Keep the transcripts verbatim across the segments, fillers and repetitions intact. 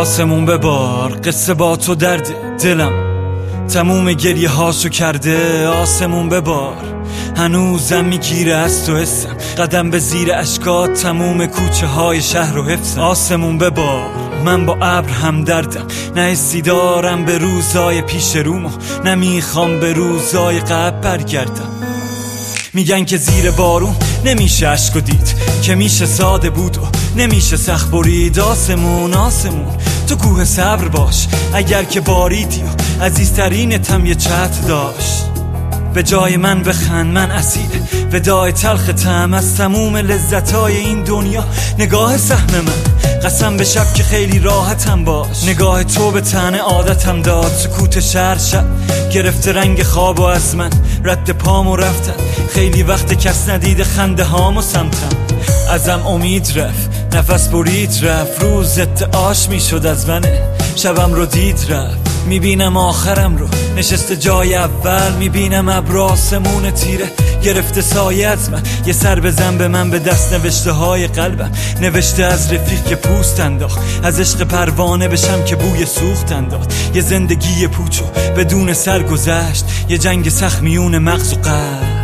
آسمون ببار، قصه با تو درد دلم تموم گریه هاشو کرده. آسمون ببار، هنوزم میگیره از تو حسم، قدم به زیر اشکات تموم کوچه های شهر و حفظم. آسمون ببار، من با ابر هم دردم، نه حسی دارم به روزای پیش رومو، نمیخوام به روزای قبل برگردم. میگن که زیر بارون نمیشه عشق و دید، که میشه ساده بود و نمیشه سخت برید. آسمون آسمون تو کوه صبر باش، اگر که باریدی و عزیزترینتم یه چتر داشت. به جای من بخند، من اسیر ودای تلخ طعم از تموم لذتای این دنیا. نگاه سهم من قسم به شب که خیلی راحتم باش، نگاه تو به تن عادتم داد. سکوت شهر شب گرفته رنگ خواب و از من رد پامو رفتن. خیلی وقت کس ندیده خنده هامو سمتم، ازم امید رفت، نفس برید رفت. روزت آش میشد از منه، شبم رو دید رفت. میبینم آخرم رو نشسته جای اول، میبینم ابر آسمون تیره گرفته سایه از من. یه سر بزن به من، به دست نوشته های قلبم، نوشته از رفیق که پوست انداخت، از عشق پروانه بشم که بوی سوخت انداخت. یه زندگی پوچو بدون سر گذشت، یه جنگ سخت میون مغز و قلب.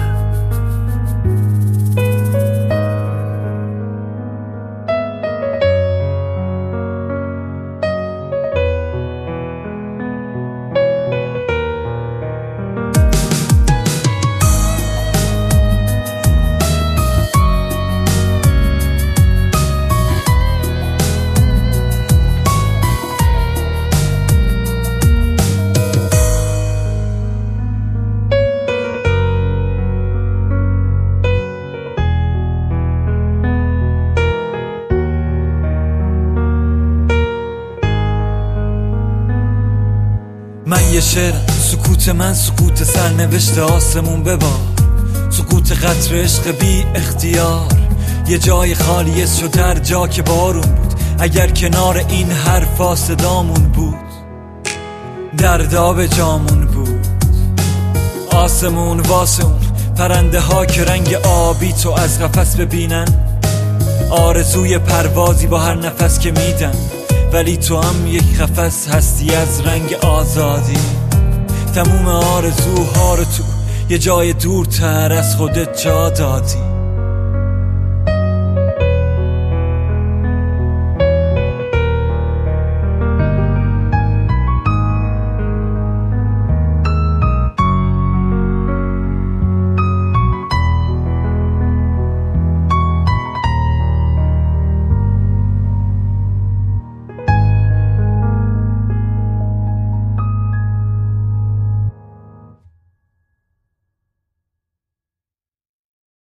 من یه شعرم، سکوت من سکوت سرنوشت. آسمون ببار، سکوت قطر عشق بی اختیار. یه جای خالی شد هر جا که بارون بود، اگر کنار این حرفا صدامون بود، دردا به جامون بود. آسمون واسه اون پرنده ها که رنگ آبی تو از قفس ببینن، آرزوی پروازی با هر نفس که میدن. ولی تو هم یک قفس هستی از رنگ آزادی. تموم آرزوها رو تو یه جای دورتر از خودت جا دادی.